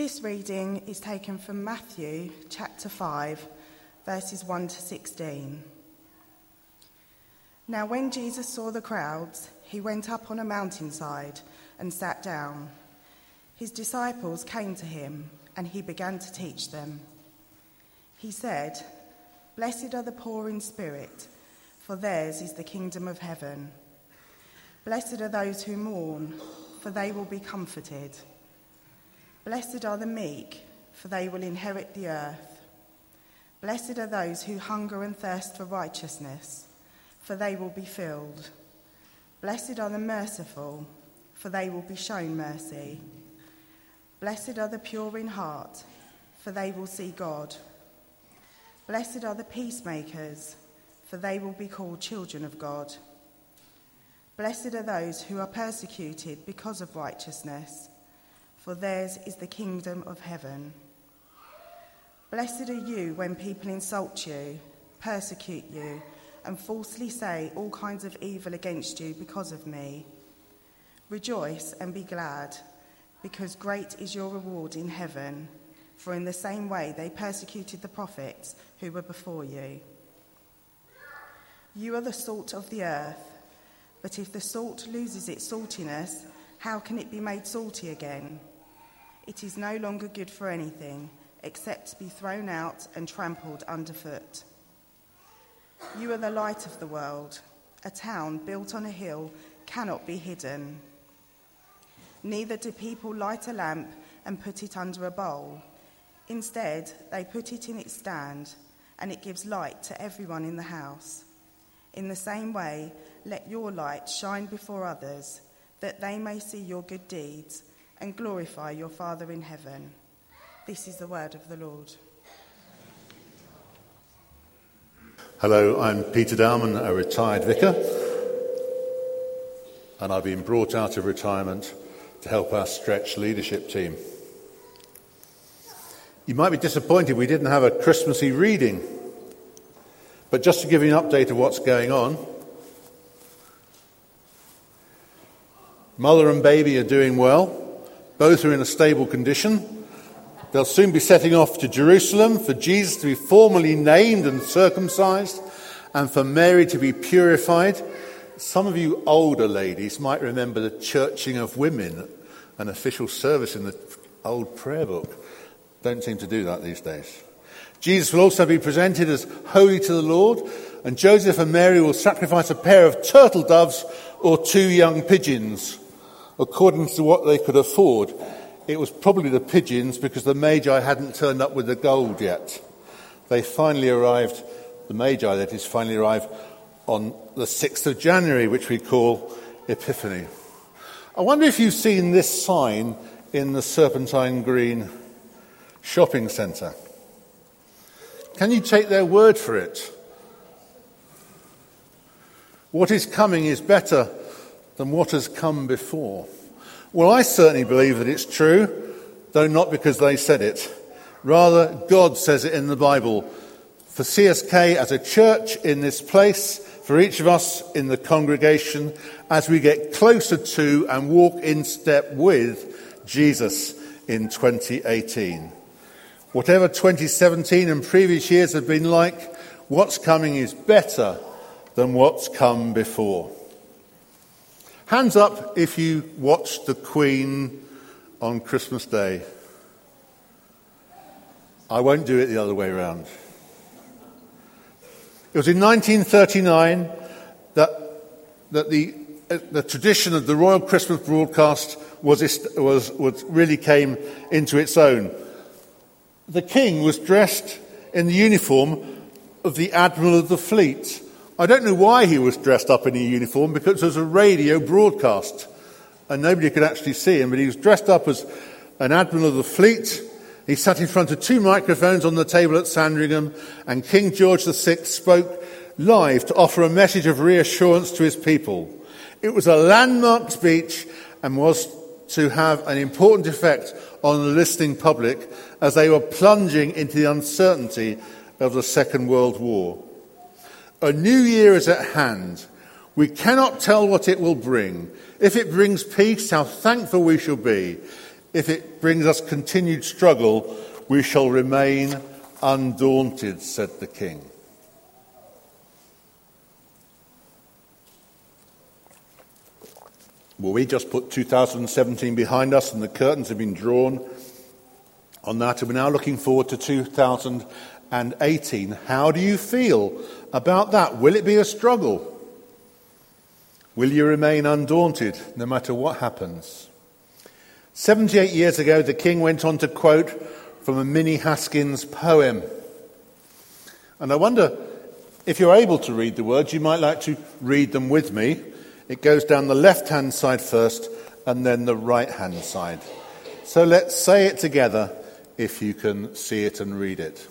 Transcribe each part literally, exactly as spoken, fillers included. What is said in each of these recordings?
This reading is taken from Matthew chapter five, verses one to sixteen. Now when Jesus saw the crowds, he went up on a mountainside and sat down. His disciples came to him, and he began to teach them. He said, "Blessed are the poor in spirit, for theirs is the kingdom of heaven. Blessed are those who mourn, for they will be comforted. Blessed are the meek, for they will inherit the earth. Blessed are those who hunger and thirst for righteousness, for they will be filled. Blessed are the merciful, for they will be shown mercy. Blessed are the pure in heart, for they will see God. Blessed are the peacemakers, for they will be called children of God. Blessed are those who are persecuted because of righteousness, for theirs is the kingdom of heaven. Blessed are you when people insult you, persecute you, and falsely say all kinds of evil against you because of me. Rejoice and be glad, because great is your reward in heaven, for in the same way they persecuted the prophets who were before you. You are the salt of the earth, but if the salt loses its saltiness, how can it be made salty again? It is no longer good for anything except to be thrown out and trampled underfoot. You are the light of the world. A town built on a hill cannot be hidden. Neither do people light a lamp and put it under a bowl. Instead, they put it in its stand, and it gives light to everyone in the house. In the same way, let your light shine before others, that they may see your good deeds and glorify your Father in heaven." This is the word of the Lord. Hello, I'm Peter Dowman, a retired vicar, and I've been brought out of retirement to help our Stretch leadership team. You might be disappointed we didn't have a Christmassy reading, but just to give you an update of what's going on, mother and baby are doing well. Both are in a stable condition. They'll soon be setting off to Jerusalem for Jesus to be formally named and circumcised, and for Mary to be purified. Some of you older ladies might remember the churching of women, an official service in the old prayer book. Don't seem to do that these days. Jesus will also be presented as holy to the Lord, and Joseph and Mary will sacrifice a pair of turtle doves or two young pigeons, according to what they could afford. It was probably the pigeons because the Magi hadn't turned up with the gold yet. They finally arrived, the Magi that is, finally arrived on the sixth of January, which we call Epiphany. I wonder if you've seen this sign in the Serpentine Green shopping centre. Can you take their word for it? What is coming is better than what has come before. Well, I certainly believe that it's true, though not because they said it. Rather, God says it in the Bible. For C S K as a church in this place, for each of us in the congregation, as we get closer to and walk in step with Jesus in twenty eighteen. Whatever twenty seventeen and previous years have been like, what's coming is better than what's come before. Hands up if you watched the Queen on Christmas Day. I won't do it the other way around. It was in nineteen thirty-nine that, that the, uh, the tradition of the royal Christmas broadcast was, was, was really came into its own. The king was dressed in the uniform of the Admiral of the Fleet. I don't know why he was dressed up in a uniform, because it was a radio broadcast and nobody could actually see him, but he was dressed up as an Admiral of the Fleet. He sat in front of two microphones on the table at Sandringham, and King George the Sixth spoke live to offer a message of reassurance to his people. It was a landmark speech and was to have an important effect on the listening public as they were plunging into the uncertainty of the Second World War. A new year is at hand. We cannot tell what it will bring. If it brings peace, how thankful we shall be. if it brings us continued struggle, we shall remain undaunted, said the king. Well, we just put two thousand seventeen behind us and the curtains have been drawn on that, and we're now looking forward to two thousand eighteen. How do you feel about that? Will it be a struggle? Will you remain undaunted no matter what happens? seventy-eight years ago, the king went on to quote from a Minnie Haskins poem. And I wonder if you're able to read the words, you might like to read them with me. It goes down the left-hand side first and then the right-hand side. So let's say it together if you can see it and read it.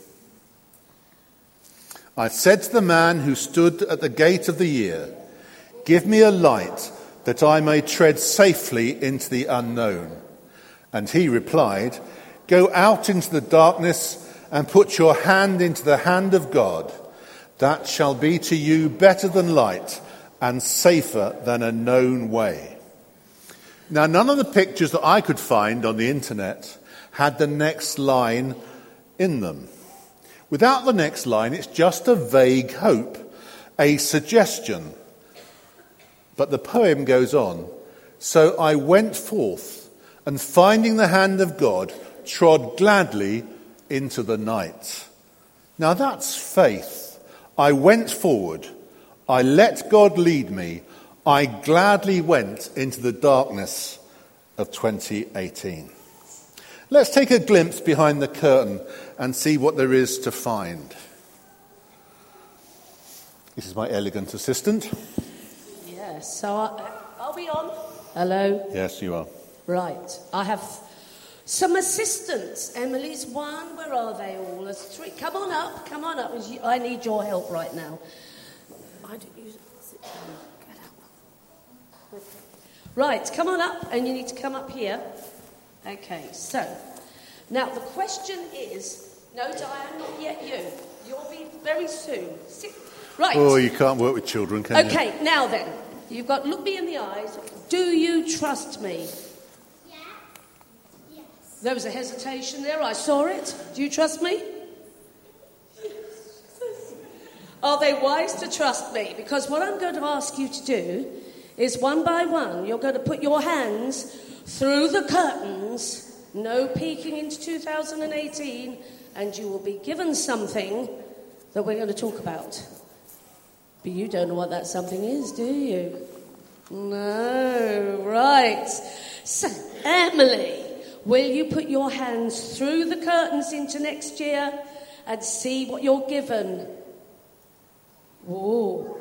I said to the man who stood at the gate of the year, give me a light that I may tread safely into the unknown. And he replied, go out into the darkness and put your hand into the hand of God. That shall be to you better than light and safer than a known way. Now, none of the pictures that I could find on the internet had the next line in them. Without the next line, it's just a vague hope, a suggestion. But the poem goes on. So I went forth, and finding the hand of God, trod gladly into the night. Now that's faith. I went forward. I let God lead me. I gladly went into the darkness of twenty eighteen. Let's take a glimpse behind the curtain and see what there is to find. This is my elegant assistant. Yes, so I, are we on? Hello? Yes, you are. Right, I have some assistants. Emily's one, where are they all? There's three. Come on up, come on up. I need your help right now. I don't use it. Sit down. Get out. Okay. Right, come on up, and you need to come up here. Okay, so, now the question is, no, Diane, not yet you. You'll be very soon. Sit. Right. Oh, you can't work with children, can you? Okay, now then, you've got, look me in the eyes. Do you trust me? Yeah. Yes. There was a hesitation there, I saw it. Do you trust me? Are they wise to trust me? Because what I'm going to ask you to do is one by one, you're going to put your hands through the curtains, no peeking into two thousand eighteen, and you will be given something that we're going to talk about. But you don't know what that something is, do you? No, right. So, Emily, will you put your hands through the curtains into next year and see what you're given? Whoa.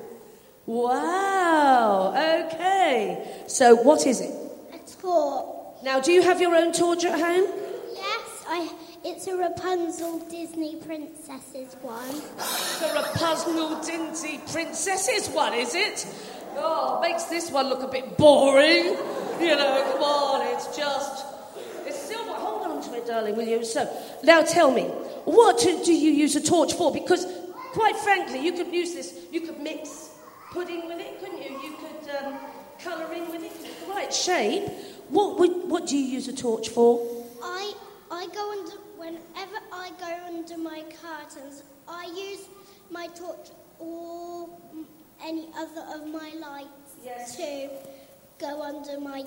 Wow. Okay. So what is it? A torch. Now, do you have your own torch at home? Yes, I. It's a Rapunzel Disney Princesses one. The Rapunzel Disney Princesses one, is it? Oh, makes this one look a bit boring. You know, come on, it's just... It's silver. Hold on to it, darling, will you? So, now tell me, what do you use a torch for? Because, quite frankly, you could use this, you could mix pudding with it, couldn't you? You could um, colour in with it, the right shape. What would, what do you use a torch for? I I go under... Whenever I go under my curtains, I use my torch or any other of my lights yes. to go under my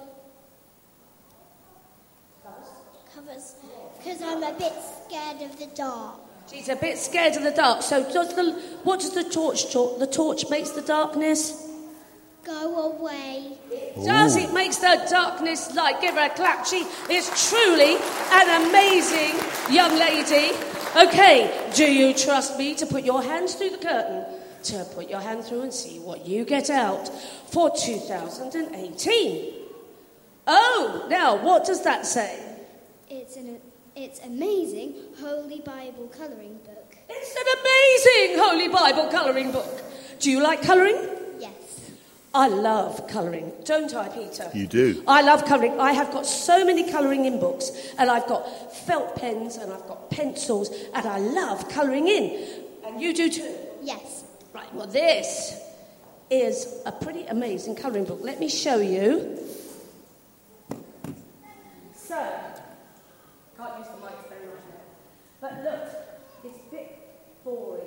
covers because I'm a bit scared of the dark. She's a bit scared of the dark. So does the what does the torch do? The torch makes the darkness go away. It does. It makes the darkness light. Give her a clap. She is truly an amazing young lady. Okay, do you trust me to put your hands through the curtain? To put your hand through and see what you get out for two thousand eighteen. Oh, now what does that say? It's an it's amazing Holy Bible colouring book. It's an amazing Holy Bible colouring book. Do you like colouring? Yes. I love colouring, don't I, Peter? You do. I love colouring. I have got so many colouring in books, and I've got felt pens, and I've got pencils, and I love colouring in. And you do too? Yes. Right, well, this is a pretty amazing colouring book. Let me show you. So, But look, it's a bit boring.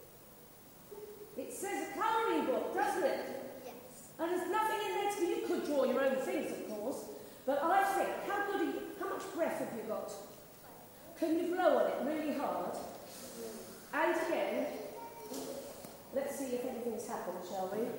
It says a colouring book, doesn't it? Yes. And there's nothing in there to you could draw your own things, of course. But I think, how good are you, how much breath have you got? Can you blow on it really hard? And again, let's see if anything's happened, shall we?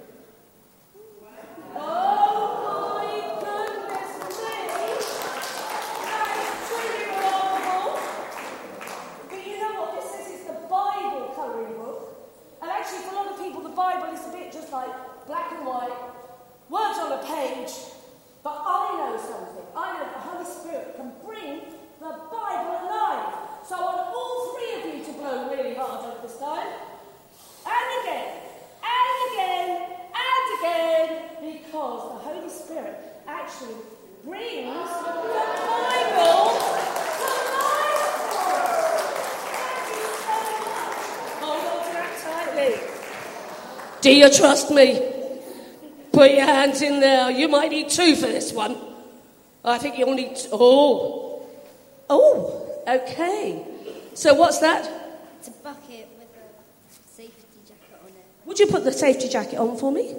Oh my goodness me! That is pretty awful. But you know what? This says it's the Bible colouring book. And actually, for a lot of people, the Bible is a bit just like black and white, words on a page. But I know something. I know the Holy Spirit can bring the Bible alive. So I want all three of you to blow really hard over this time. And again, and again, and again, because the Holy Spirit actually brings the Bible to life for us. Thank you so much. Hold on to that tightly. Do you trust me? Put your hands in there. You might need two for this one. I think you'll need... T- oh. Oh, okay. So what's that? It's a bucket with a safety jacket on it. Would you put the safety jacket on for me?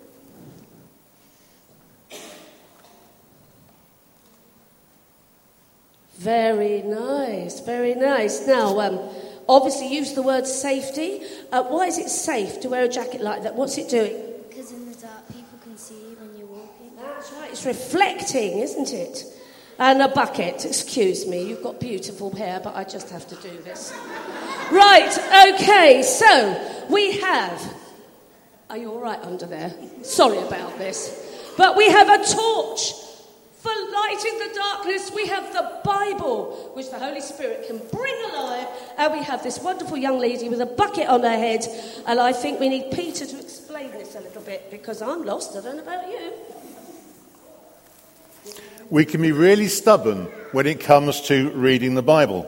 Very nice, very nice. Now, um, obviously you used the word safety. Uh, why is it safe to wear a jacket like that? What's it doing? Because in the dark, people can see you when you're walking. That's right, it's reflecting, isn't it? And a bucket, excuse me, you've got beautiful hair, but I just have to do this. Right, okay, so we have... Are you all right under there? Sorry about this. But we have a torch for lighting the darkness. We have the Bible, which the Holy Spirit can bring alive. And we have this wonderful young lady with a bucket on her head. And I think we need Peter to explain this a little bit, because I'm lost. I don't know about you. We can be really stubborn when it comes to reading the Bible.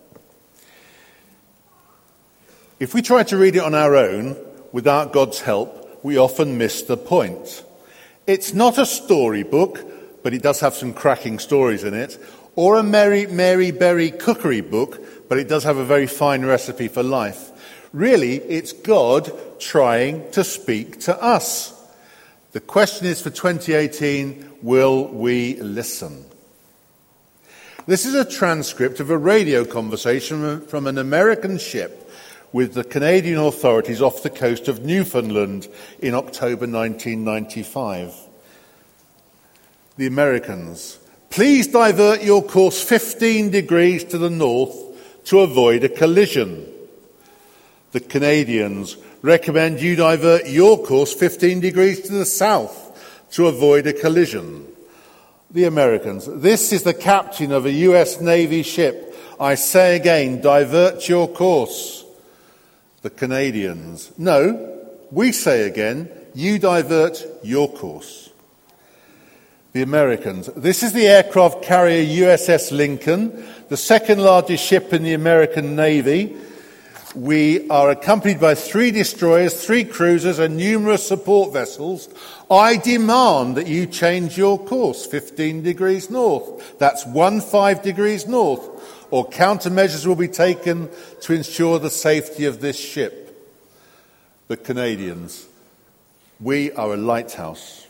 If we try to read it on our own, without God's help, we often miss the point. It's not a storybook, but it does have some cracking stories in it, or a Mary, Mary Berry cookery book, but it does have a very fine recipe for life. Really, it's God trying to speak to us. The question is for twenty eighteen, will we listen? This is a transcript of a radio conversation from an American ship with the Canadian authorities off the coast of Newfoundland in October nineteen ninety-five. The Americans: please divert your course fifteen degrees to the north to avoid a collision. The Canadians: recommend you divert your course fifteen degrees to the south to avoid a collision. The Americans: this is the captain of a U S Navy ship. I say again, divert your course. The Canadians: no, we say again, you divert your course. The Americans: this is the aircraft carrier U S S Lincoln, the second largest ship in the American Navy. We are accompanied by three destroyers, three cruisers, and numerous support vessels. I demand that you change your course fifteen degrees north. That's one five degrees north. Or countermeasures will be taken to ensure the safety of this ship. The Canadians: we are a lighthouse.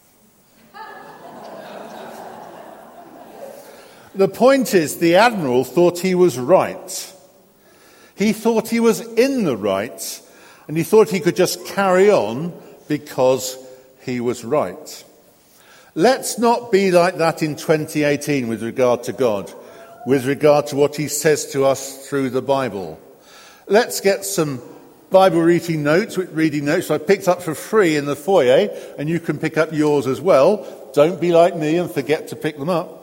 The point is, the Admiral thought he was right. He thought he was in the right, and he thought he could just carry on because he was right. Let's not be like that in twenty eighteen with regard to God, with regard to what he says to us through the Bible. Let's get some Bible reading notes, reading notes I picked up for free in the foyer, and you can pick up yours as well. Don't be like me and forget to pick them up.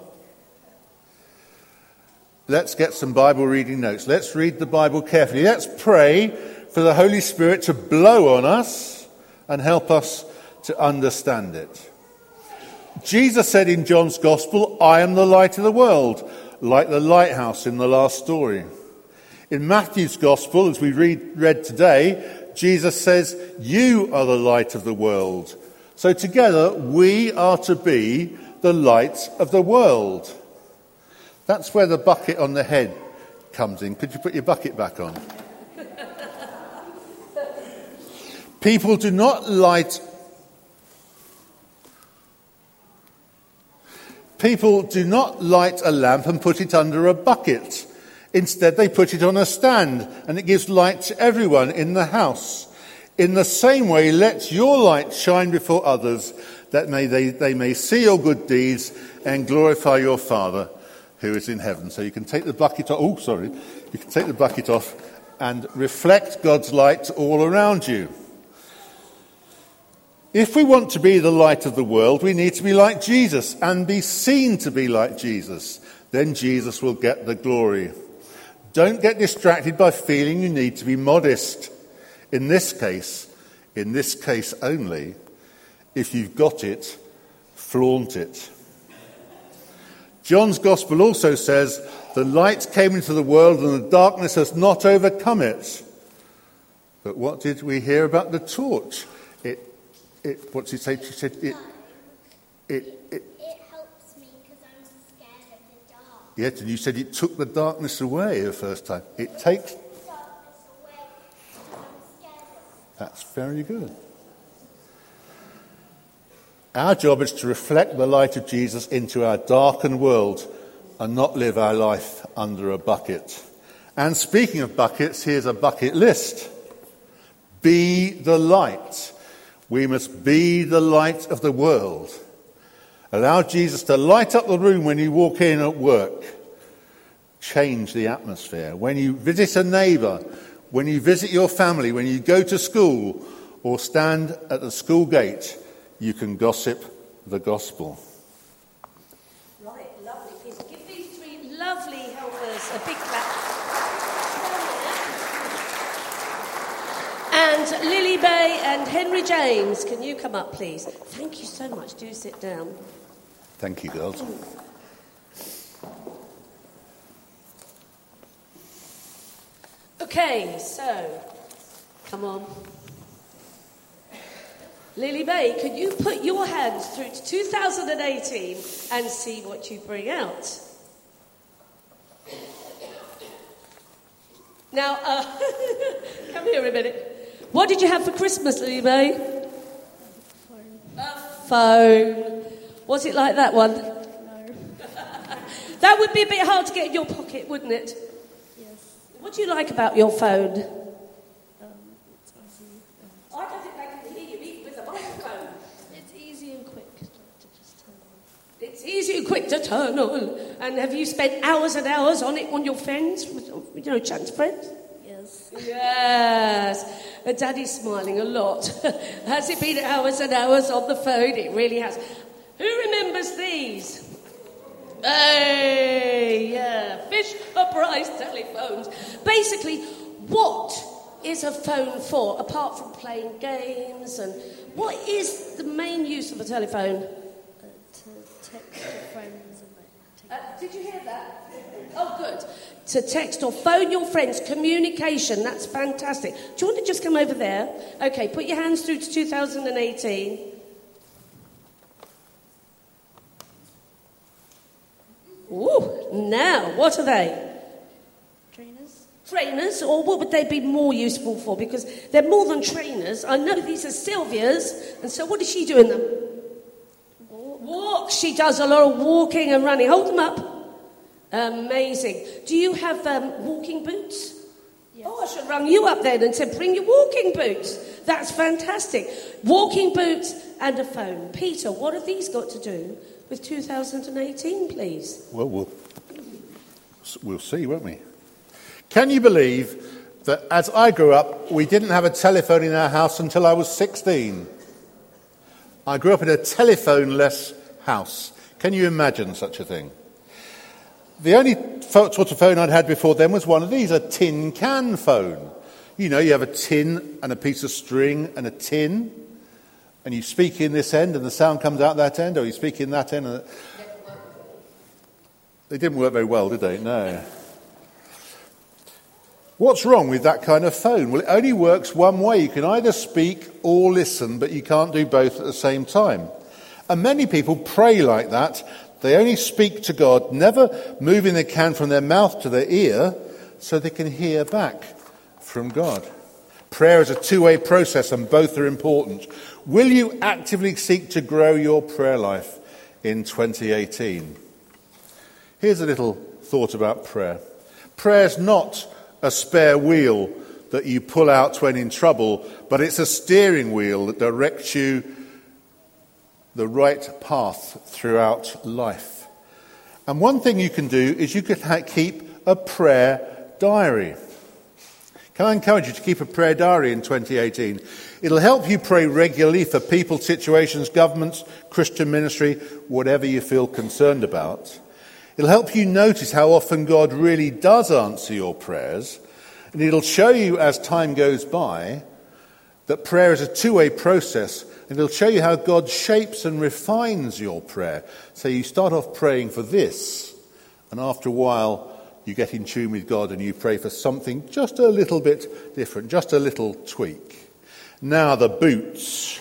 Let's get some Bible reading notes. Let's read the Bible carefully. Let's pray for the Holy Spirit to blow on us and help us to understand it. Jesus said in John's Gospel, I am the light of the world, like the lighthouse in the last story. In Matthew's Gospel, as we read, read today, Jesus says, you are the light of the world. So together, we are to be the light of the world. That's where the bucket on the head comes in. Could you put your bucket back on? People do not light People do not light a lamp and put it under a bucket. Instead, they put it on a stand, and it gives light to everyone in the house. In the same way, let your light shine before others, that may they, they may see your good deeds and glorify your Father who is in heaven. So you can take the bucket off. Oh, sorry. You can take the bucket off and reflect God's light all around you. If we want to be the light of the world, we need to be like Jesus and be seen to be like Jesus. Then Jesus will get the glory. Don't get distracted by feeling you need to be modest. In this case, in this case only, if you've got it, flaunt it. John's Gospel also says, the light came into the world and the darkness has not overcome it. But what did we hear about the torch? It, it, what's he say? She said, it, it, it, It helps me because I'm scared of the dark. yes, and you said it took the darkness away the first time. It takes, Darkness away because I'm scared of that's very good. Our job is to reflect the light of Jesus into our darkened world and not live our life under a bucket. And speaking of buckets, here's a bucket list. Be the light. We must be the light of the world. Allow Jesus to light up the room when you walk in at work. Change the atmosphere. When you visit a neighbour, when you visit your family, when you go to school or stand at the school gate, you can gossip the gospel. Right, lovely piece. Give these three lovely helpers a big clap. And Lily Bay and Henry James, can you come up, please? Thank you so much. Do sit down. Thank you, girls. Okay, so, come on. Lily Bay, could you put your hands through to two thousand eighteen and see what you bring out? Now, uh, come here a minute. What did you have for Christmas, Lily Bay? Phone. A phone. Was it like that one? No. That would be a bit hard to get in your pocket, wouldn't it? Yes. What do you like about your phone? Um, it's easy. And I don't think they can hear you even with a microphone. it's easy and quick to, to just turn on. It's easy and quick to turn on. And have you spent hours and hours on it on your friends? You know, chatting to friends? Yes. Yes. And Daddy's smiling a lot. Has it been hours and hours on the phone? It really has. Who remembers these? Hey, yeah. Fisher-Price telephones. Basically, what is a phone for, apart from playing games? And what is the main use of a telephone? Uh, to text your friends and like. Uh, did you hear that? Oh, good. To text or phone your friends, communication, that's fantastic. Do you want to just come over there? Okay, put your hands through to two thousand eighteen. Ooh, now, what are they? Trainers. Trainers, or what would they be more useful for? Because they're more than trainers. I know these are Sylvia's, and so what does she do in them? Walk. Walk. She does a lot of walking and running. Hold them up. Amazing. Do you have um, walking boots? Yes. Oh, I should have rung you up then and said, bring your walking boots. That's fantastic. Walking boots and a phone. Peter, what have these got to do with two thousand eighteen, please? Well, we'll, we'll see, won't we? Can you believe that as I grew up, we didn't have a telephone in our house until I was sixteen? I grew up in a telephone-less house. Can you imagine such a thing? The only sort of phone I'd had before then was one of these, a tin can phone. You know, you have a tin and a piece of string and a tin, and you speak in this end and the sound comes out that end, or you speak in that end. And they didn't work very well, did they? No. What's wrong with that kind of phone? Well, it only works one way. You can either speak or listen, but you can't do both at the same time. And many people pray like that. They only speak to God, never moving the can from their mouth to their ear, so they can hear back from God. Prayer is a two-way process and both are important. Will you actively seek to grow your prayer life in twenty eighteen? Here's a little thought about prayer. Prayer is not a spare wheel that you pull out when in trouble, but it's a steering wheel that directs you the right path throughout life. And one thing you can do is you can ha- keep a prayer diary. Can I encourage you to keep a prayer diary in twenty eighteen? It'll help you pray regularly for people, situations, governments, Christian ministry, whatever you feel concerned about. It'll help you notice how often God really does answer your prayers. And it'll show you as time goes by that prayer is a two-way process. And it'll show you how God shapes and refines your prayer. So you start off praying for this, and after a while you get in tune with God and you pray for something just a little bit different, just a little tweak. Now the boots.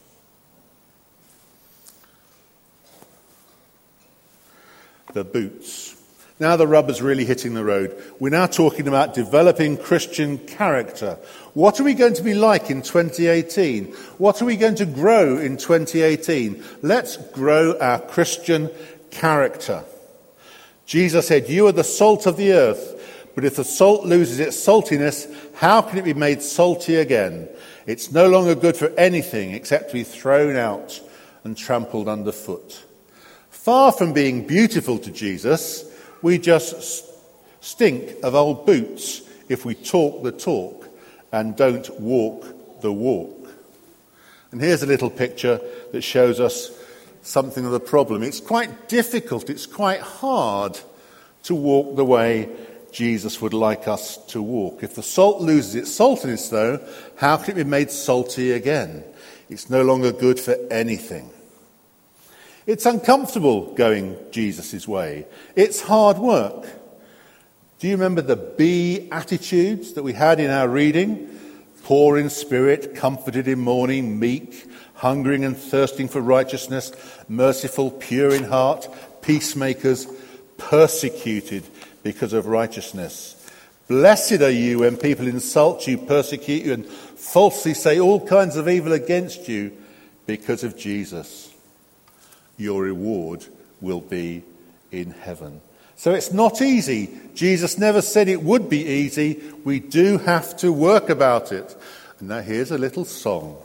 The boots. Now the rubber's really hitting the road. We're now talking about developing Christian character. What are we going to be like in twenty eighteen? What are we going to grow in twenty eighteen? Let's grow our Christian character. Jesus said, "You are the salt of the earth, but if the salt loses its saltiness, how can it be made salty again? It's no longer good for anything except to be thrown out and trampled underfoot." Far from being beautiful to Jesus, we just stink of old boots if we talk the talk and don't walk the walk. And here's a little picture that shows us something of the problem. It's quite difficult, it's quite hard to walk the way Jesus would like us to walk. If the salt loses its saltiness, though, how can it be made salty again? It's no longer good for anything. It's uncomfortable going Jesus' way. It's hard work. Do you remember the Beatitudes that we had in our reading? Poor in spirit, comforted in mourning, meek, hungering and thirsting for righteousness, merciful, pure in heart, peacemakers, persecuted because of righteousness. Blessed are you when people insult you, persecute you, and falsely say all kinds of evil against you because of Jesus. Your reward will be in heaven. So it's not easy. Jesus never said it would be easy. We do have to work about it. And now here's a little song.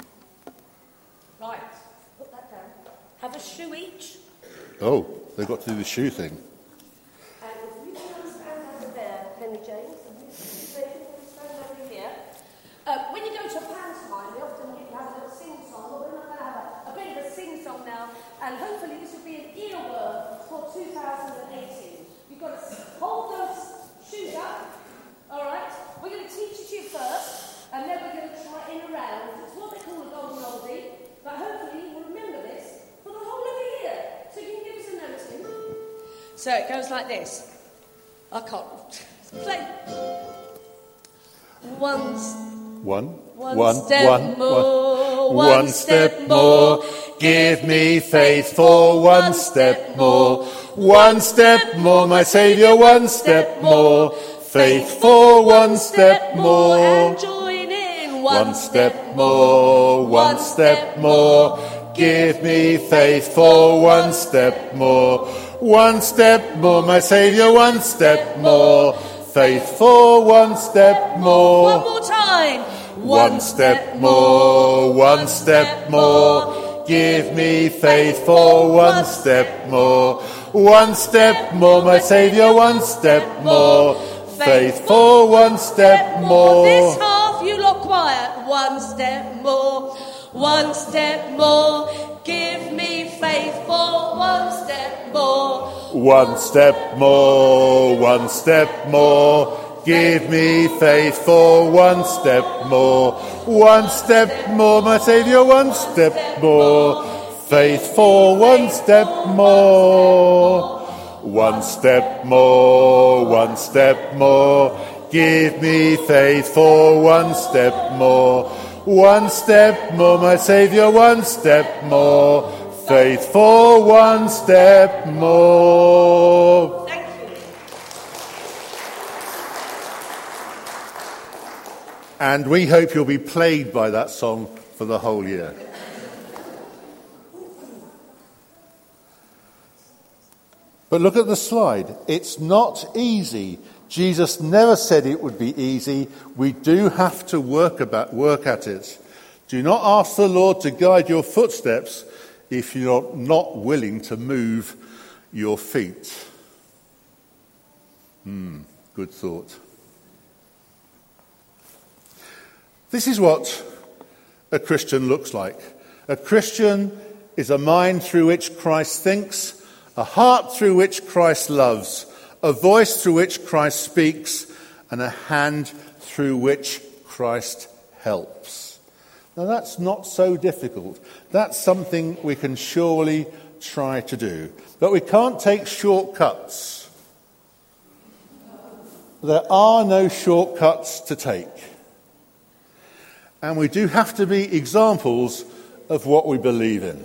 Right, put that down. Have a shoe each. Oh, they've got to do the shoe thing. And if you can stand over there, Henry James, and you can stand over here. Uh, when you go to a pantomime, they often have a little sing-song. Well, we're not going to have a, a bit of a sing-song now. And hopefully this will be an earworm for two thousand eighteen. You've got to hold those shoes up. All right? We're going to teach it to you first, and then we're going to try in a round. It's what they call a golden oldie, but hopefully you will remember this for the whole of the year. So you can give us a note in. So it goes like this. I can't play. Once. One, One, one, step one, more, one, one one step step more. more. Give me faith for one step more. One step more, my Saviour, one step more. Faith for one step more. And join in. One step more, one step more. Give me faith for one step more. One step more, my Saviour, one step more. Faith for one step more. One more time. One step more, one step more. Give me faith for one step more. One step more, my Saviour, one step more. Faith for one step more. This half, you look quiet. One step more, one step more. Give me faith for one step more. One step more, one step more. Give me faith for one step more. One step more, my Saviour, one step more. Faith for one step more. One step more, one step more. Give me faith for one step more. One step more, my Saviour, one step more. Faith for one step more. Thank you. And we hope you'll be plagued by that song for the whole year. But look at the slide. It's not easy. Jesus never said it would be easy. We do have to work about work at it. Do not ask the Lord to guide your footsteps if you're not willing to move your feet. Hmm, good thought. This is what a Christian looks like. A Christian is a mind through which Christ thinks, a heart through which Christ loves, a voice through which Christ speaks, and a hand through which Christ helps. Now that's not so difficult. That's something we can surely try to do. But we can't take shortcuts. There are no shortcuts to take. And we do have to be examples of what we believe in.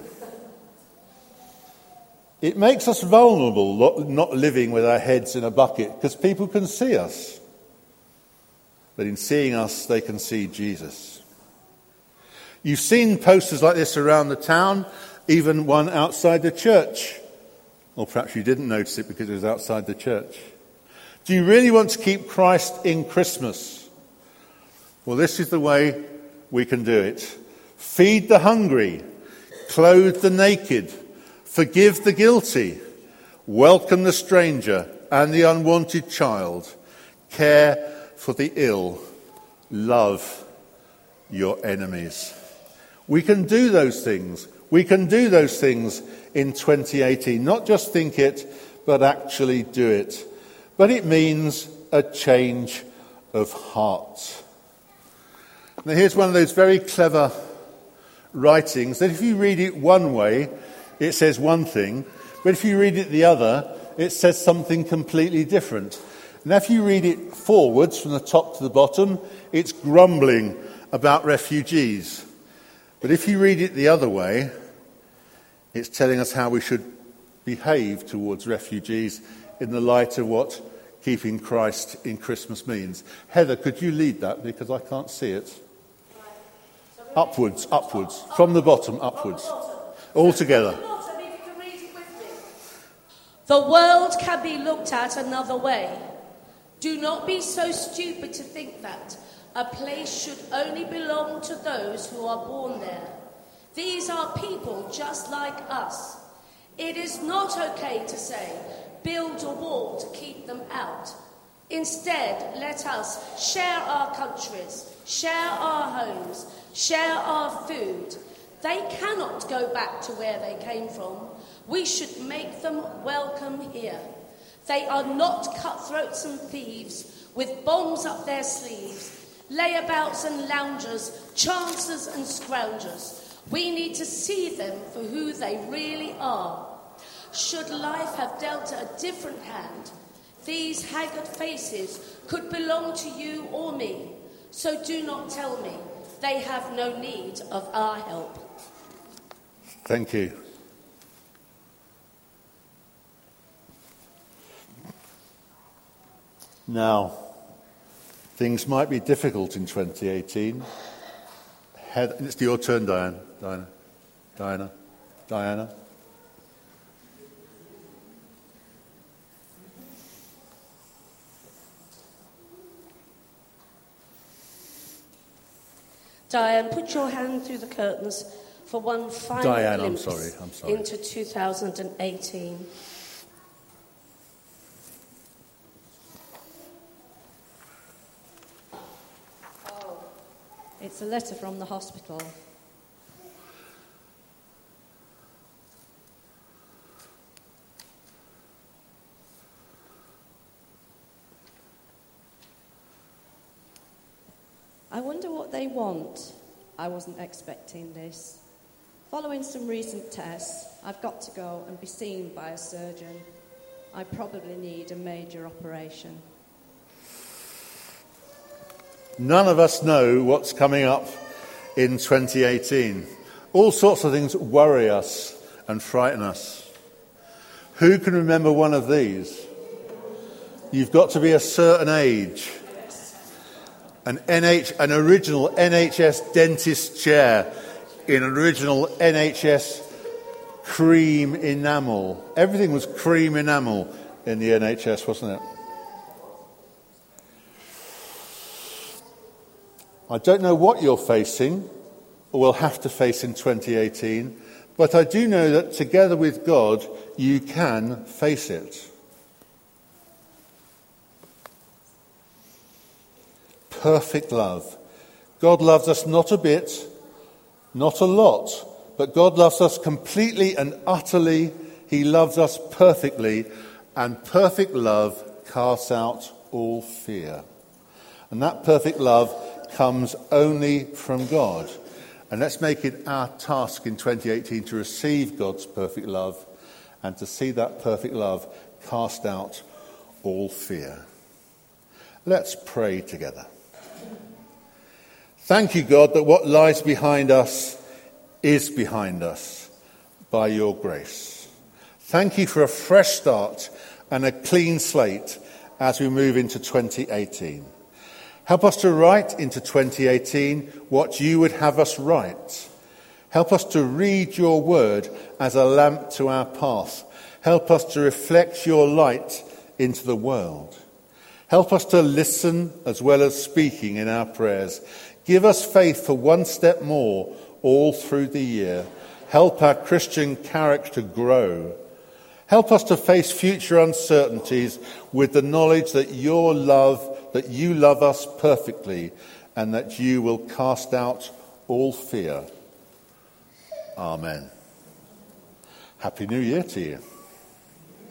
It makes us vulnerable not living with our heads in a bucket, because people can see us. But in seeing us, they can see Jesus. You've seen posters like this around the town, even one outside the church. Or perhaps you didn't notice it because it was outside the church. Do you really want to keep Christ in Christmas? Well, this is the way we can do it. Feed the hungry, clothe the naked, forgive the guilty, welcome the stranger and the unwanted child, care for the ill, love your enemies. We can do those things. We can do those things in twenty eighteen. Not just think it, but actually do it. But it means a change of heart. Now here's one of those very clever writings that if you read it one way, it says one thing, but if you read it the other, it says something completely different. And if you read it forwards from the top to the bottom, it's grumbling about refugees. But if you read it the other way, it's telling us how we should behave towards refugees in the light of what keeping Christ in Christmas means. Heather, could you lead that, because I can't see it? Upwards, upwards, from the bottom, upwards. All together. The world can be looked at another way. Do not be so stupid to think that a place should only belong to those who are born there. These are people just like us. It is not okay to say, build a wall to keep them out. Instead, let us share our countries, share our homes, share our food. They cannot go back to where they came from. We should make them welcome here. They are not cutthroats and thieves with bombs up their sleeves, layabouts and loungers, chancers and scroungers. We need to see them for who they really are. Should life have dealt a different hand, these haggard faces could belong to you or me. So do not tell me they have no need of our help. Thank you. Now, things might be difficult in twenty eighteen. Head, it's your turn, Diane. Diana. Diana. Diana. Diane, put your hand through the curtains for one final Diane, glimpse I'm sorry, I'm sorry. into two thousand eighteen. Oh, it's a letter from the hospital. I wonder what they want. I wasn't expecting this. Following some recent tests, I've got to go and be seen by a surgeon. I probably need a major operation. None of us know what's coming up in twenty eighteen. All sorts of things worry us and frighten us. Who can remember one of these? You've got to be a certain age. an N H, an original N H S dentist chair in an original N H S cream enamel. Everything was cream enamel in the N H S, wasn't it? I don't know what you're facing or will have to face in twenty eighteen, but I do know that together with God, you can face it. Perfect love. God loves us not a bit, not a lot, but God loves us completely and utterly. He loves us perfectly, and perfect love casts out all fear. And that perfect love comes only from God. And let's make it our task in twenty eighteen to receive God's perfect love and to see that perfect love cast out all fear. Let's pray together. Thank you, God, that what lies behind us is behind us by your grace. Thank you for a fresh start and a clean slate as we move into twenty eighteen. Help us to write into twenty eighteen what you would have us write. Help us to read your word as a lamp to our path. Help us to reflect your light into the world. Help us to listen as well as speaking in our prayers. Give us faith for one step more all through the year. Help our Christian character grow. Help us to face future uncertainties with the knowledge that your love, that you love us perfectly, and that you will cast out all fear. Amen. Happy New Year to you.